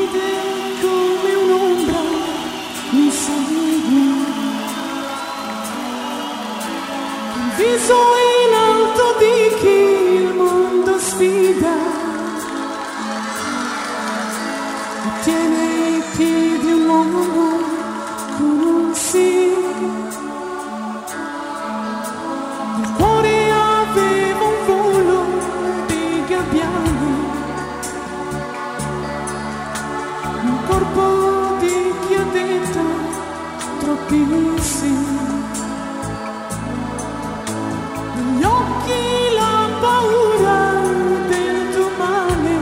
vide come un'ombra mi segui, il viso in alto di chi il mondo sfida, e tiene i piedi un uomo con un sì. Il cuore aveva un volo di gabbiani, un corpo di chi ha detto troppi sì. Negli occhi la paura del domani,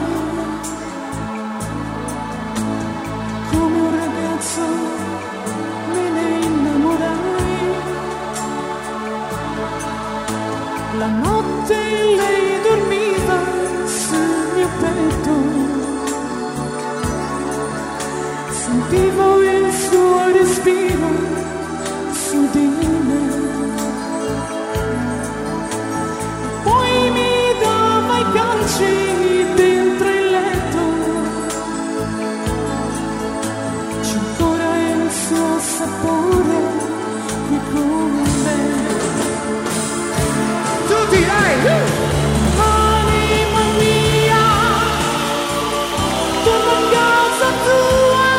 come un ragazzo me ne innamorai. La notte lei dormiva sul mio petto, sentivo il suo respiro su di me, poi mi dava i calci dentro il letto, c'è ancora il suo sapore qui con me. Tutti, anima mia, torna a casa tua,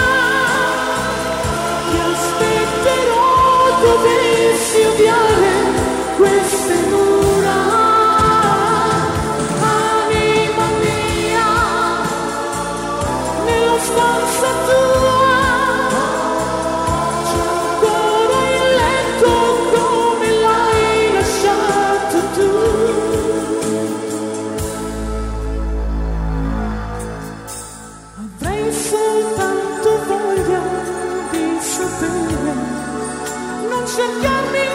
ti aspetterò dovessi odiare queste mura. Anima mia, nella stanza tua c'è ancora il letto come l'hai lasciato tu. Avrei soltanto voglia di sapere, non cercarmi